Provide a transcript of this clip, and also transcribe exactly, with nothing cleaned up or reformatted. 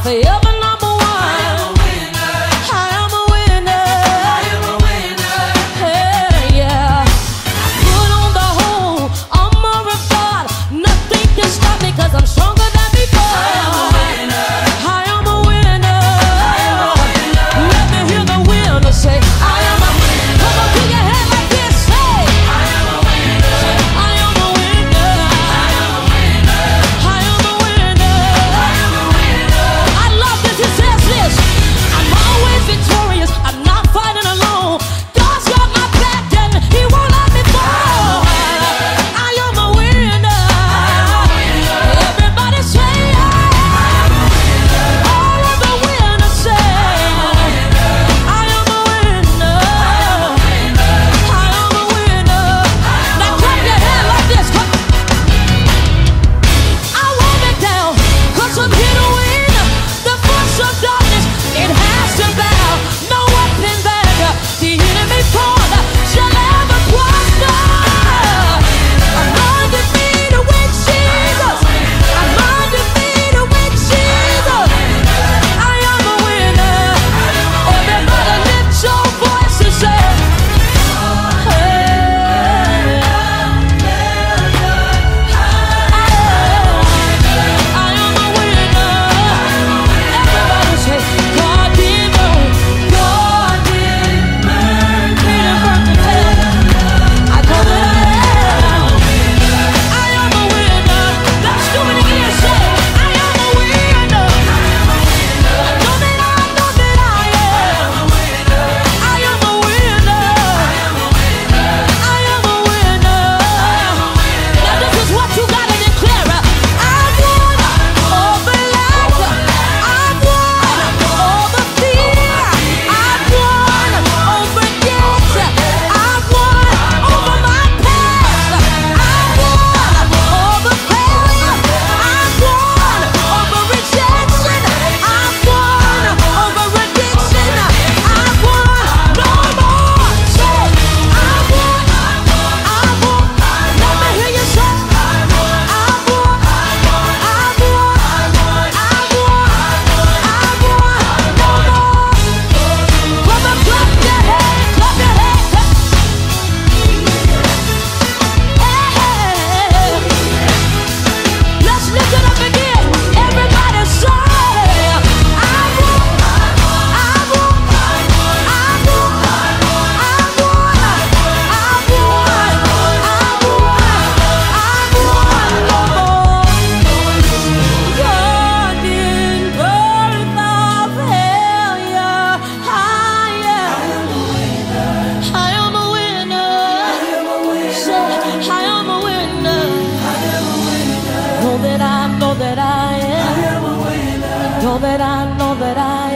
forever number one. I am a winner. I am a winner. I am a winner. Hey, yeah. I put on the whole armor of God. Nothing can stop me 'cause I'm stronger than before. I am a winner. I am a winner. I am a winner. Let me hear the winner say, I am a winner. Come on, put your hand like this. Say, I am a winner. I am a winner. I am a winner. I am a winner. I am a winner. I love this. It says this. I'm always victorious. I'm not fighting alone. God's got my back and He won't let me fall. I am a winner. Everybody say, I am a winner. All of the winners say, I am a winner. I am a winner. Now clap your hand like this. Come. I won't back down 'cause I'm here to win. The force of darkness, it has to bow. No weapon that the enemy formed shall ever prosper. I'm undefeated with Jesus. I'm undefeated with Jesus. I am a winner. Everybody lift your voice and say, hey, I am a winner. Everybody say, God did move. God did move. He didn't hurt the tail. I know that I am. I am a winner. Let's do it again. Say, I am a winner. I know that I know that I am. I am a winner. I am a winner. Now this is what you gotta declare. I've won over lack. I've won over fear. I've won over debt. I've won over my past. I've won over failure. I've won over rejection. I've won over addiction. I've won no more. Say, I've won. I've won. Let me hear you say, I've won. I've won. I've won. I've won. I've won no more. Come on, clap your hands, clap your hands. Hey, let's lift it up again. Everybody say, I've won. I've won. I've won. I've won. I've won. I've won. I've won no more. God did birth of failure. I am a winner. I am a winner. Say, I am a winner. Know that I know that I am. Know that I know that I